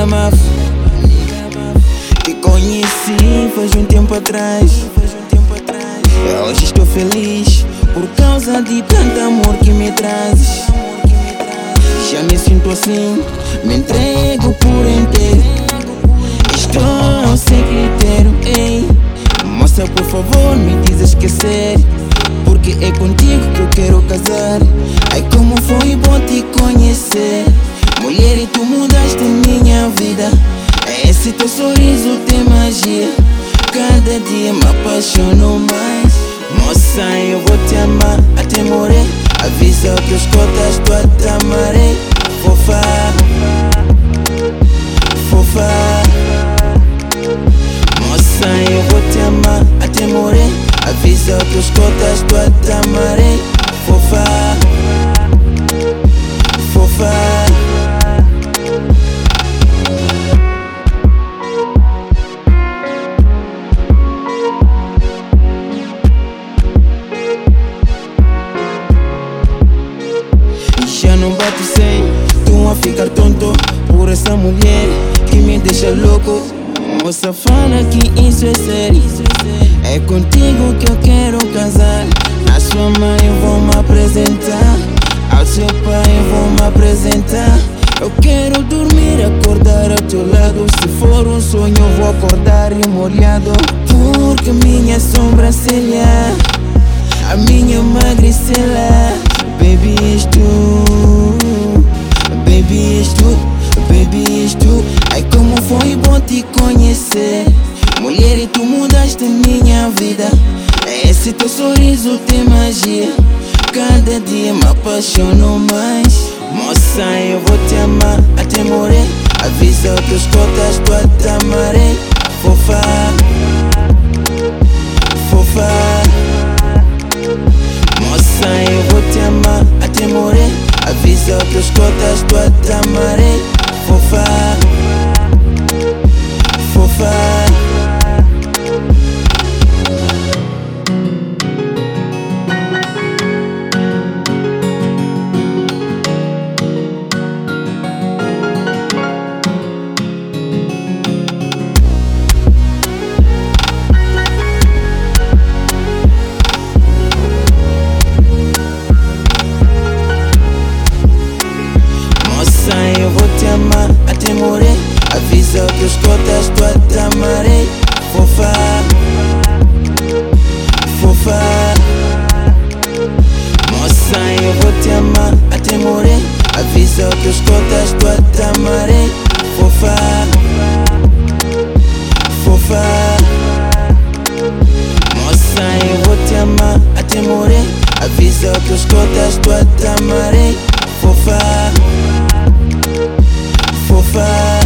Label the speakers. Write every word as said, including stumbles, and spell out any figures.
Speaker 1: liga maf. Te conheci faz um tempo atrás. Hoje estou feliz por causa de tanto amor que me trazes. Já me sinto assim, me entrego por inteiro. Estou sem critério, ei. Moça, por favor, me diz esquecer, porque é contigo que eu quero casar. Ai, como foi bom te conhecer, mulher, e tu mudaste minha vida. Esse teu sorriso tem magia, cada dia me apaixono mais. Moça, eu vou te amar até morrer. Avisa que os cotas tu a te amarei. Fofa, fofa. Moça, eu vou te amar até morrer. Avisa que os cotas tu a te amarei. Fofa, fofa. Já não bato sem, tu a ficar tonto por essa mulher que me deixa louco. Moça, fala que isso é sério, é contigo que eu quero casar. A sua mãe eu vou me apresentar, ao seu pai eu vou me apresentar. Eu quero dormir, acordar ao teu lado. Se for um sonho eu vou acordar e molhado, porque minha sobrancelha, a minha magricela. Baby, és tu, baby, és tu, baby, és tu. Ai, como foi bom te conhecer, mulher, e tu mudaste minha vida. Esse teu sorriso tem magia, cada dia me apaixono mais. Moça, eu vou te amar até morrer. Avisa que os cotas tu a te amarei. Fofa, fofa. Moça, eu vou te amar até morrer. Avisa que os cotas tu a te amarei. Fofa, fofa. Eu vou te amar até morrer. Avisa que os cotas tu a te amarei. Fofa, fofa. Moça, eu vou te amar até morrer. Avisa que os cotas tu a te amarei. Fofa, fofa. Moça, eu vou te amar até morrer. Avisa que os cotas tu a te amarei. Fofa, fofa.